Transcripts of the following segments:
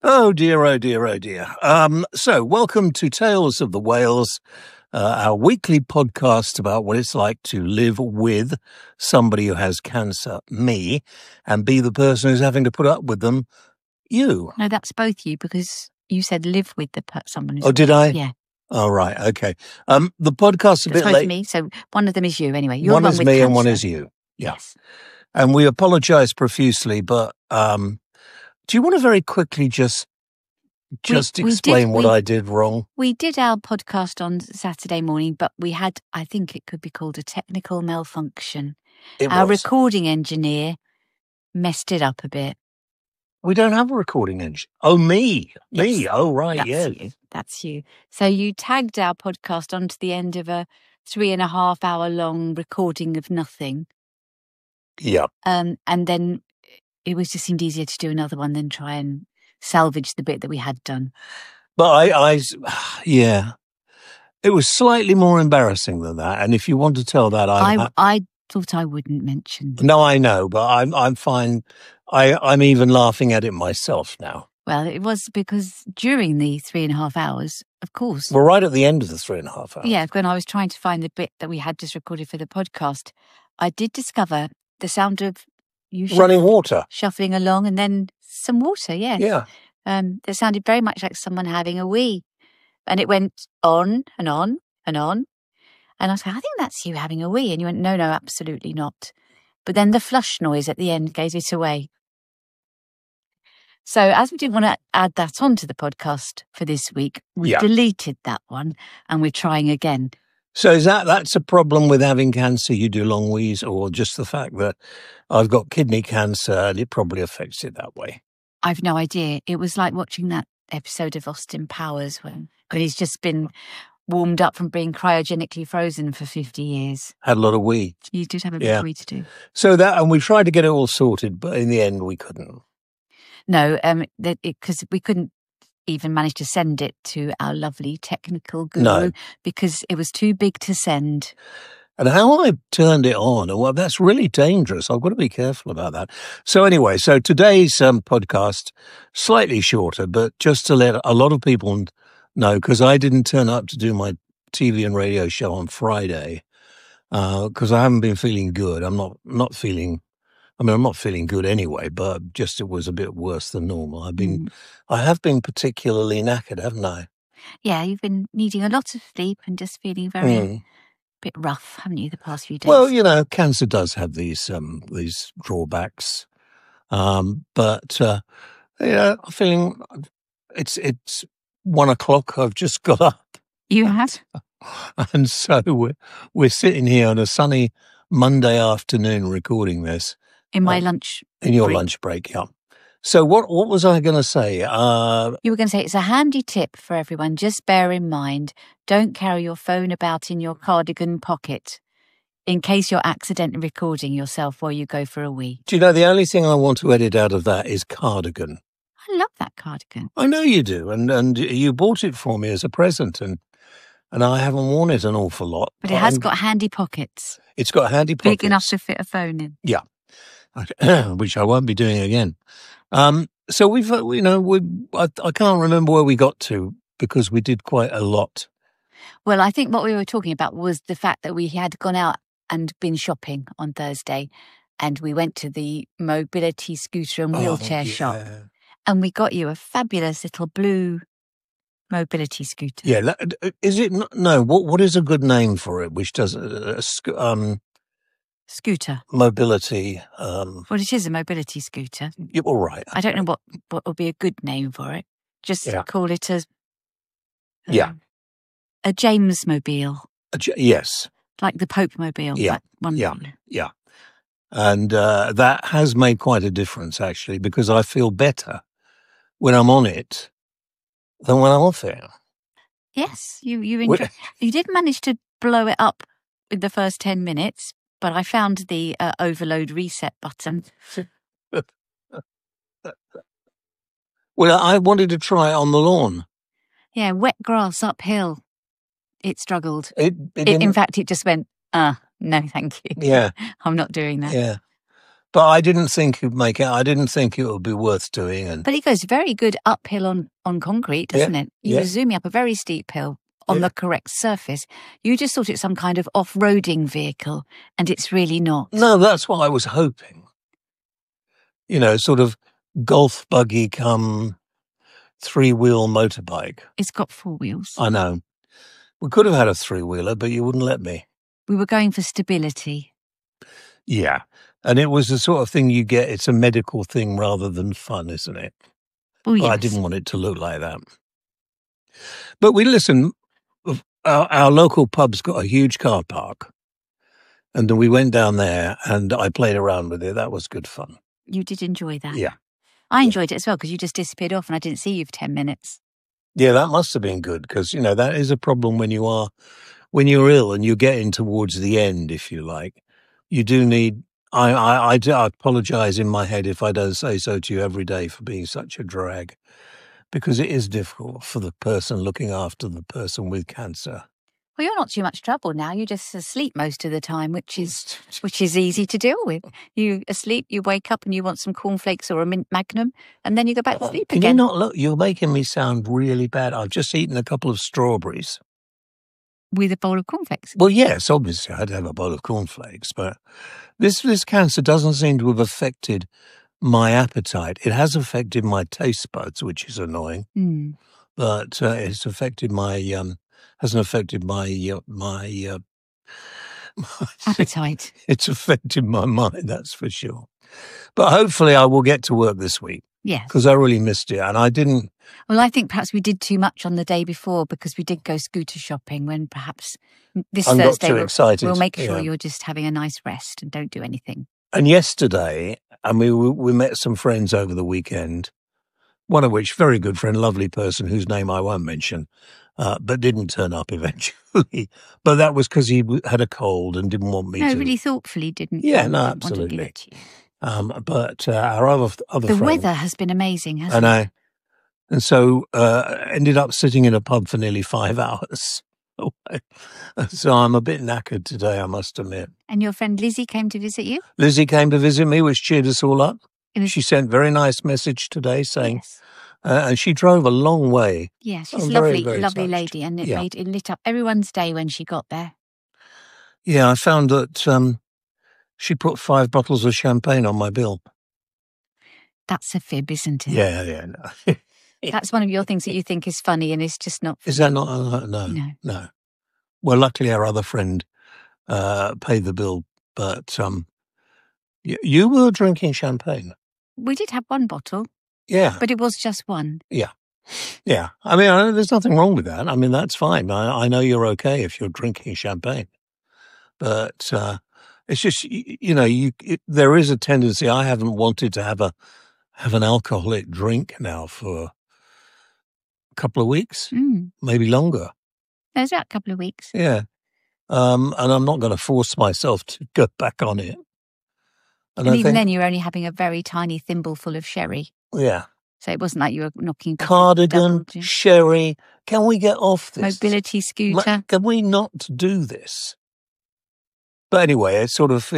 Oh dear, oh dear, oh dear. So welcome to Tales of the Whales, our weekly podcast about what it's like to live with somebody who has cancer, me, and be the person who's having to put up with them, you. No, that's both you, because you said live with someone who's... Oh, did I? Yeah. Oh, right, okay. The podcast's a bit both late. me, so one of them is you anyway. You're One is with me cancer. and one is you. Yeah. Yes. And we apologise profusely, but do you want to very quickly just explain what I did wrong? We did our podcast on Saturday morning, but we had, I think it could be called a technical malfunction. Our recording engineer messed it up a bit. We don't have a recording engine. Oh, me. Yes. Me. Oh, right, That's yes. you. That's you. So you tagged our podcast onto the end of a 3.5 hour long recording of nothing. Yeah. And then it just seemed easier to do another one than try and salvage the bit that we had done. But yeah, it was slightly more embarrassing than that. And if you want to tell that, I thought I wouldn't mention. No, I know, but I'm fine. I'm even laughing at it myself now. Well, it was because during the 3.5 hours, of course. We're right at the end of the 3.5 hours. Yeah, when I was trying to find the bit that we had just recorded for the podcast, I did discover the sound of you running water, shuffling along, and then some water. Yes. Yeah. It sounded very much like someone having a wee, and it went on and on and on. And I was like, I think that's you having a wee. And you went, no, absolutely not. But then the flush noise at the end gave it away. So as we didn't want to add that onto the podcast for this week, we deleted that one and we're trying again. So is that's a problem with having cancer? You do long wheeze, or just the fact that I've got kidney cancer and it probably affects it that way? I've no idea. It was like watching that episode of Austin Powers when he's just been warmed up from being cryogenically frozen for 50 years. Had a lot of wee. You did have a bit of wee to do. So and we tried to get it all sorted, but in the end we couldn't. No, because we couldn't even manage to send it to our lovely technical guru because it was too big to send. And how I turned it on, well, that's really dangerous. I've got to be careful about that. So anyway, today's podcast, slightly shorter, but just to let a lot of people know, because I didn't turn up to do my TV and radio show on Friday, because I haven't been feeling good. I'm not feeling good anyway, but just it was a bit worse than normal. I have been particularly knackered, haven't I? Yeah, you've been needing a lot of sleep and just feeling very bit rough, haven't you, the past few days? Well, cancer does have these drawbacks, but I'm feeling it's 1:00. I've just got up. You have, and so we're sitting here on a sunny Monday afternoon recording this in my lunch. In your lunch break, yeah. So what was I going to say? You were going to say it's a handy tip for everyone. Just bear in mind, don't carry your phone about in your cardigan pocket in case you're accidentally recording yourself while you go for a wee. Do you know, the only thing I want to edit out of that is cardigan. I love that cardigan. I know you do, and you bought it for me as a present, and I haven't worn it an awful lot. But it has got handy pockets. It's got handy pockets. Big enough to fit a phone in. Yeah, which I won't be doing again. So I can't remember where we got to because we did quite a lot. Well, I think what we were talking about was the fact that we had gone out and been shopping on Thursday, and we went to the mobility scooter and wheelchair shop, and we got you a fabulous little blue mobility scooter. Yeah, is it? No, what is a good name for it? Which does scooter mobility. Well, it is a mobility scooter. You're all right. I don't know what would be a good name for it. Just call it a James Mobile. Yes, like the Pope Mobile. Yeah, one. Yeah. And that has made quite a difference actually, because I feel better when I'm on it than when I'm off it. Yes, you did manage to blow it up in the first 10 minutes. But I found the overload reset button. Well, I wanted to try it on the lawn. Yeah, wet grass uphill. It struggled. In fact, it just went, no, thank you. Yeah. I'm not doing that. Yeah. But I didn't think he'd make it. I didn't think it would be worth doing. But he goes very good uphill on concrete, doesn't it? You were zooming up a very steep hill on the correct surface. You just thought it's some kind of off-roading vehicle, and it's really not. No, that's what I was hoping. Sort of golf buggy come 3-wheel motorbike. It's got 4 wheels. I know. We could have had a 3-wheeler, but you wouldn't let me. We were going for stability. Yeah. And it was the sort of thing you get. It's a medical thing rather than fun, isn't it? Well, yes. I didn't want it to look like that. But our local pub's got a huge car park. And then we went down there and I played around with it. That was good fun. You did enjoy that? Yeah. I enjoyed it as well because you just disappeared off and I didn't see you for 10 minutes. Yeah, that must have been good because, that is a problem when you're ill and you're getting towards the end, if you like. You do need... I apologise in my head if I don't say so to you every day for being such a drag, because it is difficult for the person looking after the person with cancer. Well, you're not too much trouble now. You're just asleep most of the time, which is easy to deal with. You asleep, you wake up and you want some cornflakes or a mint magnum, and then you go back to sleep again. Can you not look? You're making me sound really bad. I've just eaten a couple of strawberries. With a bowl of cornflakes? Well, yes, obviously I'd have a bowl of cornflakes, but this cancer doesn't seem to have affected my appetite. It has affected my taste buds, which is annoying, but it's affected hasn't affected my appetite. It's affected my mind, that's for sure. But hopefully I will get to work this week. Yes. Because I really missed it, and I didn't... Well, I think perhaps we did too much on the day before because we did go scooter shopping when perhaps this I'm Thursday not too excited. We'll make sure you're just having a nice rest and don't do anything. And yesterday, we met some friends over the weekend, one of which, very good friend, lovely person whose name I won't mention, but didn't turn up eventually. But that was because he had a cold and didn't want me to... No, really thoughtfully didn't. Yeah, no, absolutely. Want to give it to you. But our other the friend, weather has been amazing, hasn't it? I know. And so ended up sitting in a pub for nearly 5 hours. So I'm a bit knackered today, I must admit. And your friend Lizzie came to visit you? Lizzie came to visit me, which cheered us all up. She sent a very nice message today saying, yes. And she drove a long way. Yeah, she's a lovely, very lovely touched. Lady, and it lit up everyone's day when she got there. Yeah, I found that she put 5 bottles of champagne on my bill. That's a fib, isn't it? Yeah, no. That's one of your things that you think is funny and it's just not funny. Is that not? No. Well, luckily our other friend paid the bill, but you were drinking champagne. We did have 1 bottle. Yeah. But it was just 1. Yeah. Yeah. I mean, there's nothing wrong with that. I mean, that's fine. I know you're okay if you're drinking champagne. But it's just, there is a tendency. I haven't wanted to have an alcoholic drink now for a couple of weeks, maybe longer. There's about a couple of weeks. Yeah. And I'm not going to force myself to go back on it. And even then, you're only having a very tiny thimbleful of sherry. Yeah. So it wasn't like you were knocking back cardigan, sherry. Can we get off this? Mobility scooter. Can we not do this? But anyway, it's sort of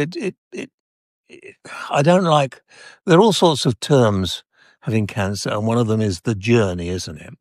I don't like. There are all sorts of terms having cancer, and one of them is the journey, isn't it?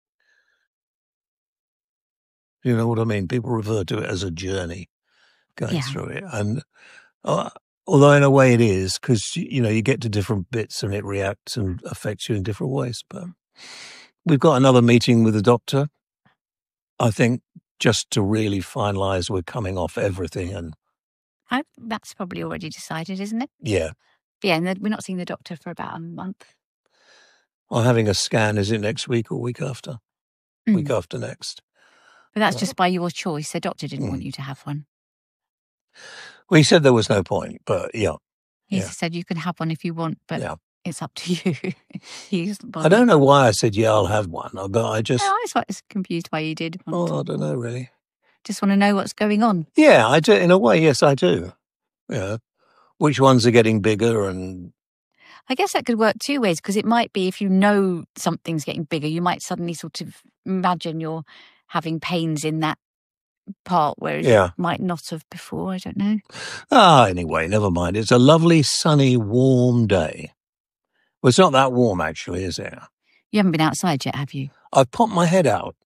You know what I mean? People refer to it as a journey going through it, and although in a way it is, because you get to different bits and it reacts and affects you in different ways. But we've got another meeting with the doctor, I think, just to really finalise we're coming off everything. And that's probably already decided, isn't it? Yeah. Yeah, and we're not seeing the doctor for about a month. I'm having a scan, is it next week or week after? Week after next. But that's just by your choice. The doctor didn't want you to have one. Well, he said there was no point, but yeah. He said you can have one if you want, but it's up to you. I don't know why I said, I'll have one, but I just... I was confused why you did. I don't know, really. Just want to know what's going on. Yeah, I do. In a way, yes, I do. Yeah. Which ones are getting bigger and... I guess that could work 2 ways, because it might be if you know something's getting bigger, you might suddenly sort of imagine you're having pains in that part, whereas it might not have before. I don't know. Anyway, never mind. It's a lovely, sunny, warm day. Well, it's not that warm, actually, is it? You haven't been outside yet, have you? I've popped my head out,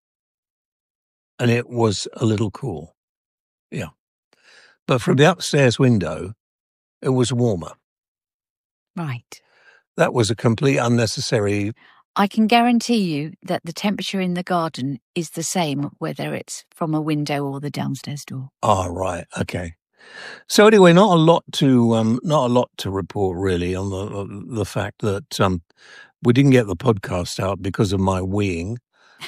and it was a little cool. Yeah. But from the upstairs window, it was warmer. Right. That was a complete unnecessary... I can guarantee you that the temperature in the garden is the same whether it's from a window or the downstairs door. Oh, right. Okay. So anyway, not a lot to report really on the fact that we didn't get the podcast out because of my weeing,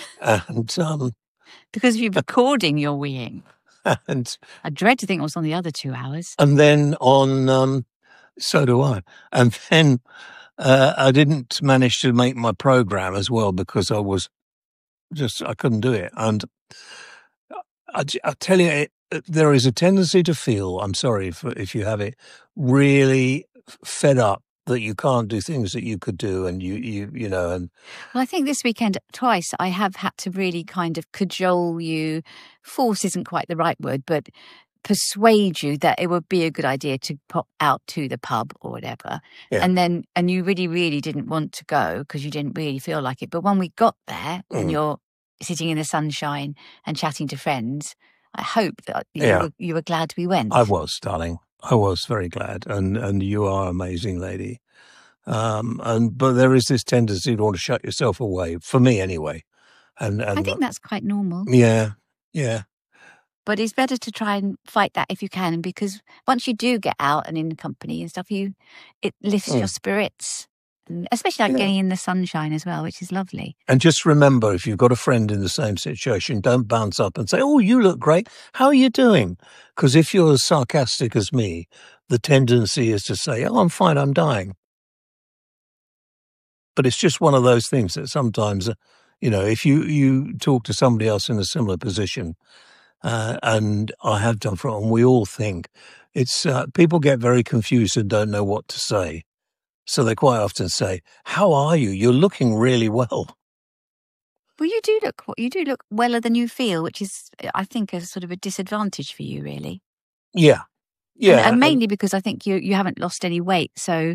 and because of you recording your weeing. And I dread to think what's on the other 2 hours. And then on so do I. And then I didn't manage to make my program as well because I couldn't do it. And I tell you, there is a tendency to feel, I'm sorry if you have it, really fed up that you can't do things that you could do, and you know. And well, I think this weekend twice I have had to really kind of cajole you. Force isn't quite the right word, but persuade you that it would be a good idea to pop out to the pub or whatever. Yeah. And you really, really didn't want to go because you didn't really feel like it. But when we got there, and you're sitting in the sunshine and chatting to friends, I hope that you were glad we went. I was, darling. I was very glad, and you are an amazing lady. But there is this tendency to want to shut yourself away, for me anyway. And I think that's quite normal. Yeah. But it's better to try and fight that if you can, because once you do get out and in company and stuff, it lifts your spirits. Especially like getting in the sunshine as well, which is lovely. And just remember, if you've got a friend in the same situation, don't bounce up and say, "Oh, you look great. How are you doing?" Because if you're as sarcastic as me, the tendency is to say, "Oh, I'm fine, I'm dying." But it's just one of those things that sometimes, if you talk to somebody else in a similar position, and I have done for it, and we all think, it's people get very confused and don't know what to say. So they quite often say, "How are you? You're looking really well." Well, you do look weller than you feel, which is, I think, a sort of a disadvantage for you, really. Yeah. And mainly because I think you haven't lost any weight, so...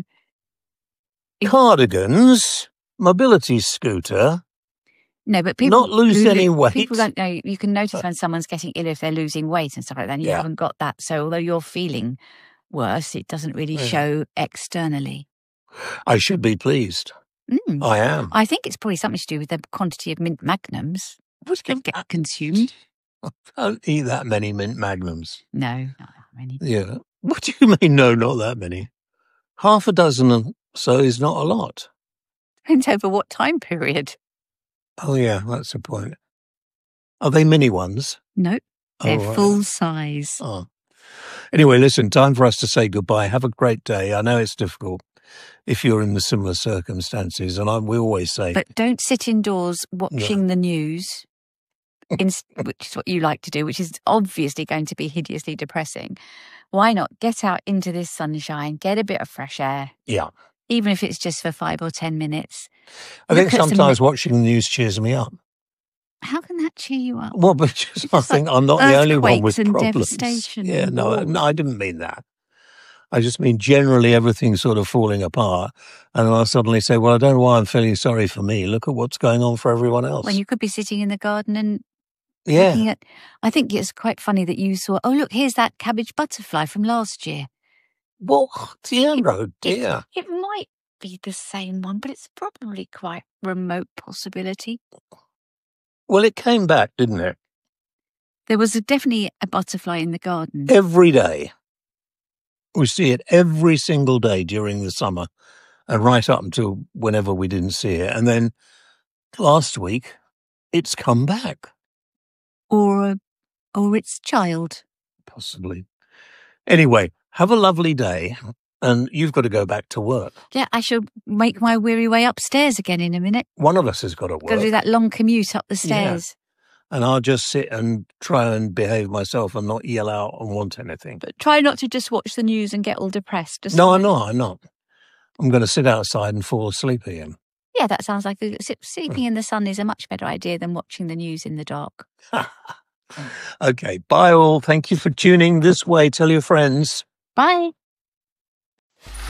Cardigans, mobility scooter... No, but people not lose any weight. People don't know. You can notice when someone's getting ill if they're losing weight and stuff like that, and you haven't got that. So although you're feeling worse, it doesn't really show externally. I should be pleased. I am. I think it's probably something to do with the quantity of mint magnums that get consumed. I don't eat that many mint magnums. No, not that many. Yeah. What do you mean, no, not that many? Half a dozen or so is not a lot. Depends over what time period. Oh, yeah, that's the point. Are they mini ones? No, they're full size. Oh. Anyway, listen, time for us to say goodbye. Have a great day. I know it's difficult if you're in the similar circumstances, and we always say... But don't sit indoors watching the news, which is what you like to do, which is obviously going to be hideously depressing. Why not get out into this sunshine, get a bit of fresh air? Yeah. Even if it's just for 5 or 10 minutes. I think sometimes watching the news cheers me up. How can that cheer you up? Well, because I think I'm not the only one with problems. Devastation. Yeah, no, I didn't mean that. I just mean generally everything's sort of falling apart, and I'll suddenly say, "Well, I don't know why I'm feeling sorry for me. Look at what's going on for everyone else." When you could be sitting in the garden and looking at... I think it's quite funny that you saw, oh, look, here's that cabbage butterfly from last year. Well, dear. It might be the same one, but it's probably quite remote possibility. Well, it came back, didn't it? There was definitely a butterfly in the garden. Every day. We see it every single day during the summer, and right up until whenever we didn't see it. And then last week, it's come back. Or its child. Possibly. Anyway, have a lovely day, and you've got to go back to work. Yeah, I shall make my weary way upstairs again in a minute. One of us has got to work. Got to do that long commute up the stairs. Yeah. And I'll just sit and try and behave myself and not yell out and want anything. But try not to just watch the news and get all depressed. No, I'm not. I'm going to sit outside and fall asleep again. Yeah, that sounds like sleeping in the sun is a much better idea than watching the news in the dark. Okay, bye all. Thank you for tuning this way. Tell your friends. Bye.